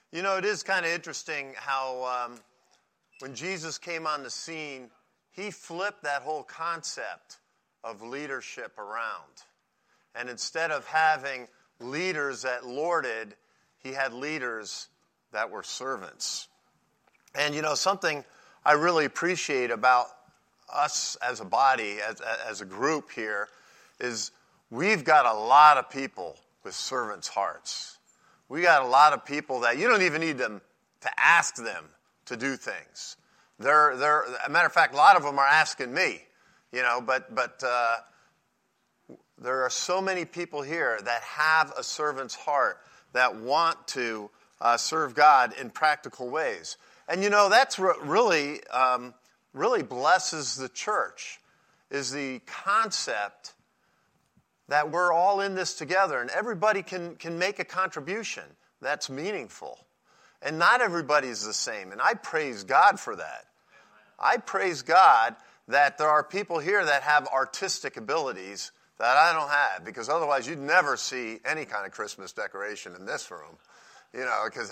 You know, it is kind of interesting how when Jesus came on the scene, he flipped that whole concept of leadership around. And instead of having leaders that lorded, he had leaders that were servants. And you know, something I really appreciate about us as a body, as a group here, is we've got a lot of people with servants' hearts. We got a lot of people that you don't even need them to ask them to do things. They're a matter of fact, a lot of them are asking me, you know, but there are so many people here that have a servant's heart that want to serve God in practical ways. And you know, that's what really blesses the church, is the concept that we're all in this together and everybody can make a contribution that's meaningful. And not everybody's the same, and I praise God for that. I praise God that there are people here that have artistic abilities that I don't have, because otherwise you'd never see any kind of Christmas decoration in this room. You know, because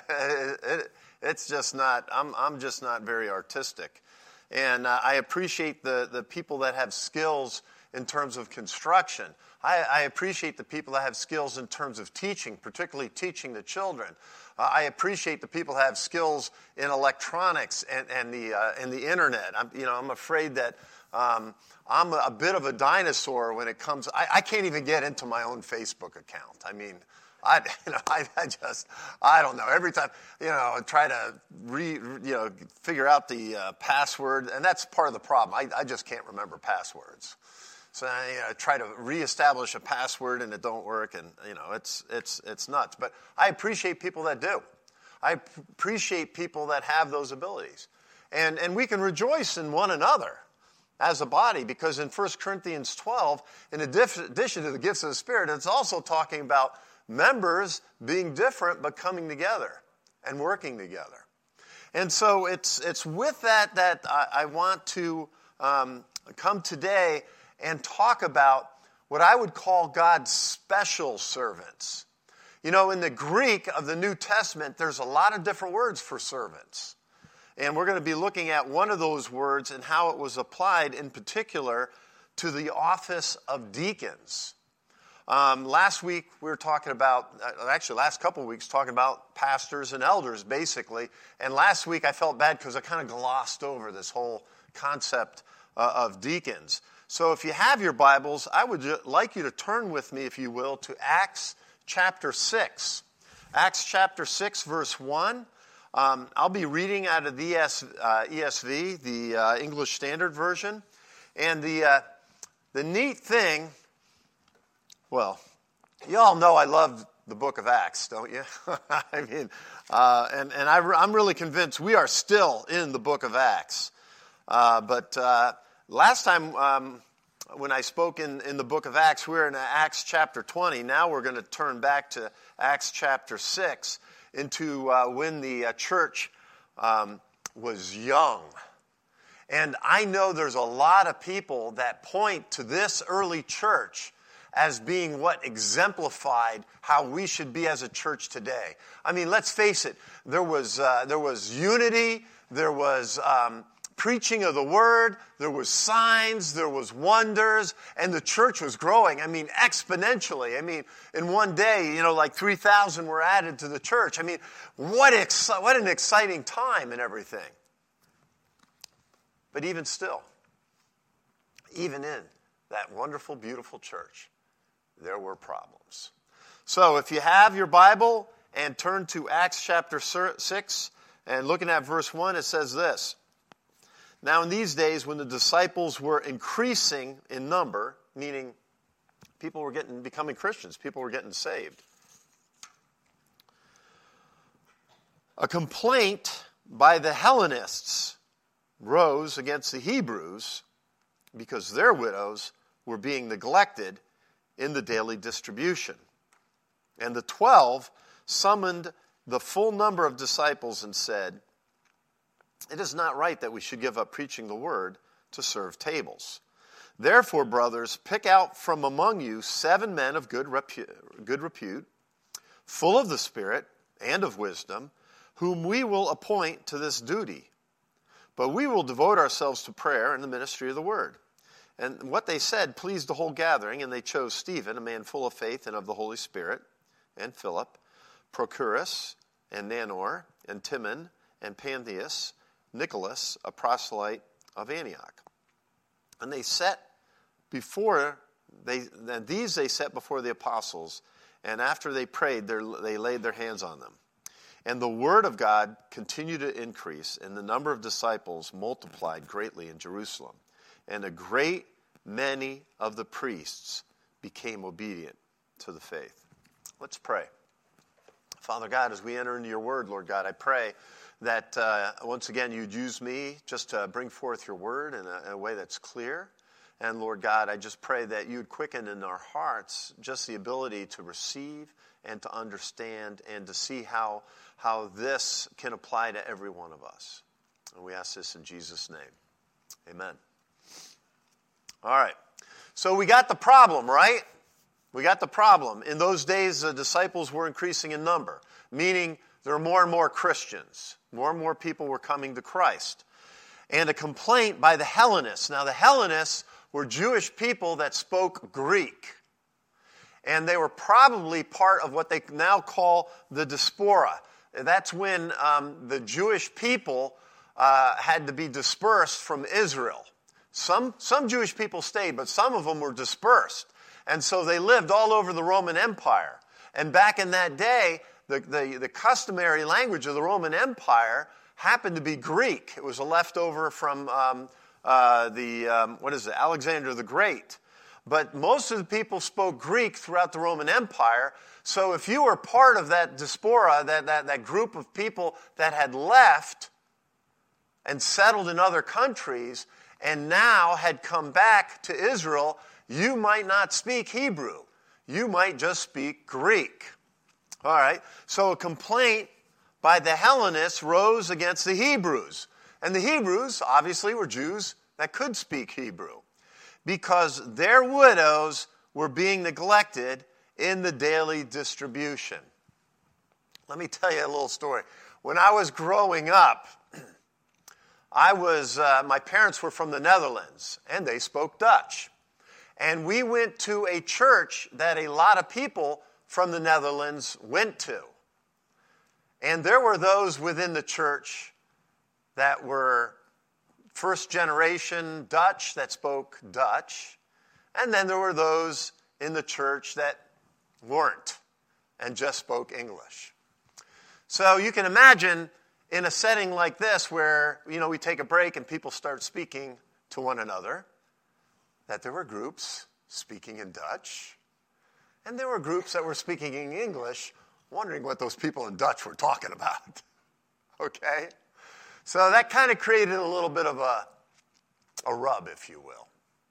it's just not, I'm just not very artistic. And I appreciate the people that have skills in terms of construction. I appreciate the people that have skills in terms of teaching, particularly teaching the children. I appreciate the people that have skills in electronics and the internet. I'm afraid that I'm a bit of a dinosaur when it comes. I can't even get into my own Facebook account. I mean, I don't know. Every time, I try to figure out the password, and that's part of the problem. I just can't remember passwords. So I try to reestablish a password and it don't work, and it's nuts. But I appreciate people that do. I appreciate people that have those abilities, and we can rejoice in one another as a body, because in 1 Corinthians 12, in addition to the gifts of the Spirit, it's also talking about members being different but coming together and working together. And so it's with that I want to come today and talk about what I would call God's special servants. You know, in the Greek of the New Testament, there's a lot of different words for servants. And we're going to be looking at one of those words and how it was applied in particular to the office of deacons. Last week we were talking about, last couple of weeks, talking about pastors and elders, basically. And last week I felt bad because I kind of glossed over this whole concept of deacons. So if you have your Bibles, I would like you to turn with me, if you will, to Acts chapter 6. Acts chapter 6, verse 1. I'll be reading out of the ESV, the English Standard Version. And the neat thing, well, you all know I love the book of Acts, don't you? I mean, I'm really convinced we are still in the book of Acts. But last time when I spoke in the book of Acts, we were in Acts chapter 20. Now we're going to turn back to Acts chapter 6 into when the church was young. And I know there's a lot of people that point to this early church as being what exemplified how we should be as a church today. I mean, let's face it, there was unity, there was preaching of the word, there was signs, there was wonders, and the church was growing, I mean, exponentially. I mean, in one day, like 3,000 were added to the church. I mean, what an exciting time and everything. But even still, even in that wonderful, beautiful church, there were problems. So if you have your Bible and turn to Acts chapter 6, and looking at verse 1, it says this. Now in these days when the disciples were increasing in number, meaning people were becoming Christians, people were getting saved, a complaint by the Hellenists rose against the Hebrews because their widows were being neglected in the daily distribution. And the 12 summoned the full number of disciples and said, "It is not right that we should give up preaching the word to serve tables. Therefore, brothers, pick out from among you 7 men of good repute, full of the Spirit and of wisdom, whom we will appoint to this duty. But we will devote ourselves to prayer and the ministry of the word." And what they said pleased the whole gathering, and they chose Stephen, a man full of faith and of the Holy Spirit, and Philip, Prochorus, and Nanor, and Timon, and Pantheus, Nicholas, a proselyte of Antioch. And they set before these they set before the apostles, and after they prayed, they laid their hands on them. And the word of God continued to increase, and the number of disciples multiplied greatly in Jerusalem. And a great many of the priests became obedient to the faith. Let's pray. Father God, as we enter into your word, Lord God, I pray that once again you'd use me just to bring forth your word in a way that's clear. And Lord God, I just pray that you'd quicken in our hearts just the ability to receive and to understand and to see how this can apply to every one of us. And we ask this in Jesus' name. Amen. All right. So we got the problem, right? We got the problem. In those days, the disciples were increasing in number, meaning there were more and more Christians. More and more people were coming to Christ. And a complaint by the Hellenists. Now, the Hellenists were Jewish people that spoke Greek. And they were probably part of what they now call the diaspora. That's when the Jewish people had to be dispersed from Israel. Some Jewish people stayed, but some of them were dispersed. And so they lived all over the Roman Empire. And back in that day, the customary language of the Roman Empire happened to be Greek. It was a leftover from Alexander the Great. But most of the people spoke Greek throughout the Roman Empire. So if you were part of that diaspora, that group of people that had left and settled in other countries and now had come back to Israel, you might not speak Hebrew. You might just speak Greek. All right. So a complaint by the Hellenists rose against the Hebrews. And the Hebrews, obviously, were Jews that could speak Hebrew, because their widows were being neglected in the daily distribution. Let me tell you a little story. When I was growing up, my parents were from the Netherlands, and they spoke Dutch. And we went to a church that a lot of people from the Netherlands went to. And there were those within the church that were first generation Dutch that spoke Dutch. And then there were those in the church that weren't and just spoke English. So you can imagine in a setting like this where, we take a break and people start speaking to one another, that there were groups speaking in Dutch, and there were groups that were speaking in English, wondering what those people in Dutch were talking about. Okay? So that kind of created a little bit of a rub, if you will.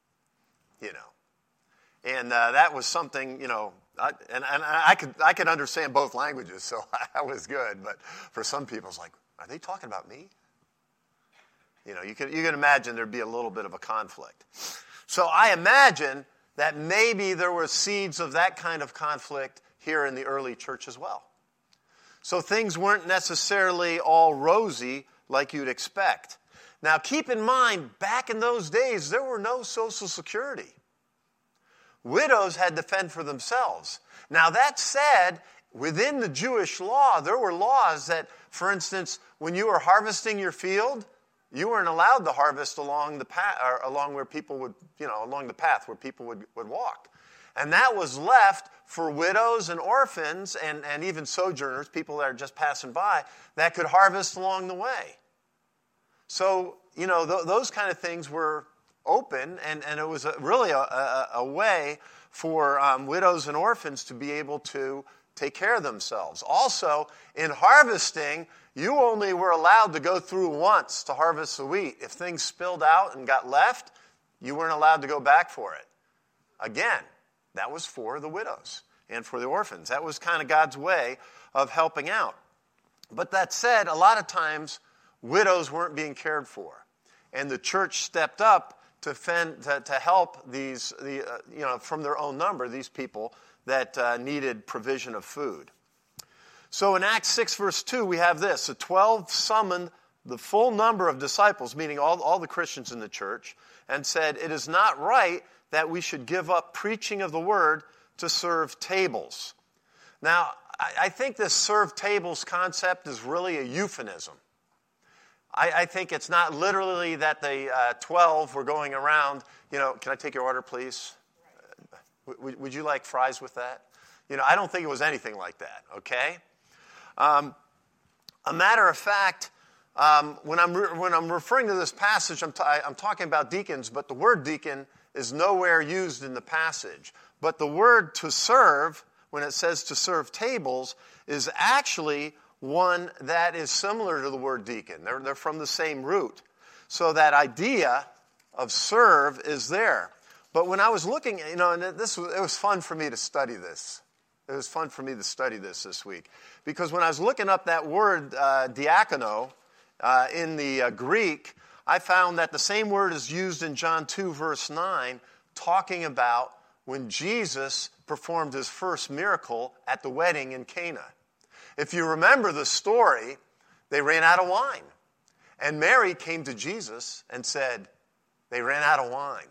And that was something, I could understand both languages, so that was good. But for some people, it's like, are they talking about me? You can imagine there'd be a little bit of a conflict. So I imagine that maybe there were seeds of that kind of conflict here in the early church as well. So things weren't necessarily all rosy like you'd expect. Now keep in mind, back in those days, there were no Social Security. Widows had to fend for themselves. Now that said, within the Jewish law, there were laws that, for instance, when you were harvesting your field, you weren't allowed to harvest along the path, or along where people would, along the path where people would walk. And that was left for widows and orphans and even sojourners, people that are just passing by, that could harvest along the way. So, those kind of things were open, and it was really a way for widows and orphans to be able to take care of themselves. Also, in harvesting, you only were allowed to go through once to harvest the wheat. If things spilled out and got left, you weren't allowed to go back for it. Again, that was for the widows and for the orphans. That was kind of God's way of helping out. But that said, a lot of times, widows weren't being cared for. And the church stepped up to help these, from their own number, these people that needed provision of food. So in Acts 6, verse 2, we have this. The 12 summoned the full number of disciples, meaning all the Christians in the church, and said, "It is not right that we should give up preaching of the word to serve tables." Now, I think this serve tables concept is really a euphemism. I think it's not literally that the 12 were going around, can I take your order, please? Would you like fries with that? I don't think it was anything like that, okay? A matter of fact, when I'm referring to this passage, I'm talking about deacons, but the word deacon is nowhere used in the passage. But the word to serve, when it says to serve tables, is actually one that is similar to the word deacon. They're from the same root. So that idea of serve is there. But when I was looking, and it was fun for me to study this. It was fun for me to study this week. Because when I was looking up that word diakono in the Greek, I found that the same word is used in John 2, verse 9, talking about when Jesus performed his first miracle at the wedding in Cana. If you remember the story, they ran out of wine. And Mary came to Jesus and said, they ran out of wine.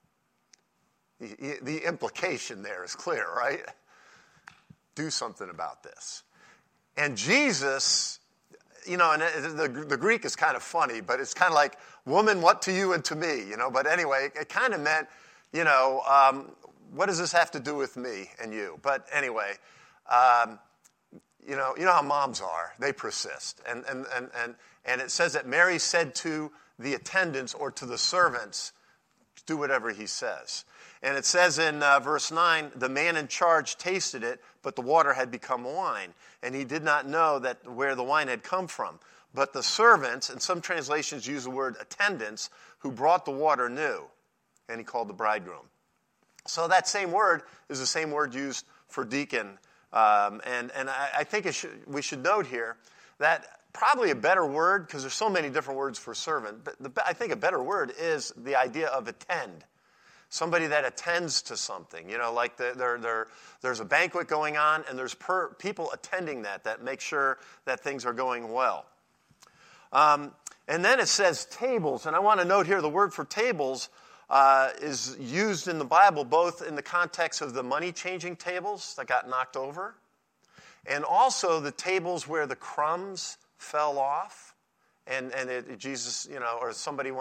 The implication there is clear, right? Do something about this. And Jesus, and the Greek is kind of funny, but it's kind of like, woman, what to you and to me, But anyway, it kind of meant, what does this have to do with me and you? But anyway, you know how moms are. They persist. And it says that Mary said to the attendants or to the servants, do whatever he says. And it says in verse 9, the man in charge tasted it, but the water had become wine. And he did not know where the wine had come from. But the servants, and some translations use the word attendants, who brought the water knew. And he called the bridegroom. So that same word is the same word used for deacon. And I think we should note here that probably a better word, because there's so many different words for servant, but I think a better word is the idea of attend. Somebody that attends to something. Like there's a banquet going on, and there's people attending that make sure that things are going well. And then it says tables, and I want to note here the word for tables is used in the Bible both in the context of the money-changing tables that got knocked over, and also the tables where the crumbs fell off, and Jesus, or somebody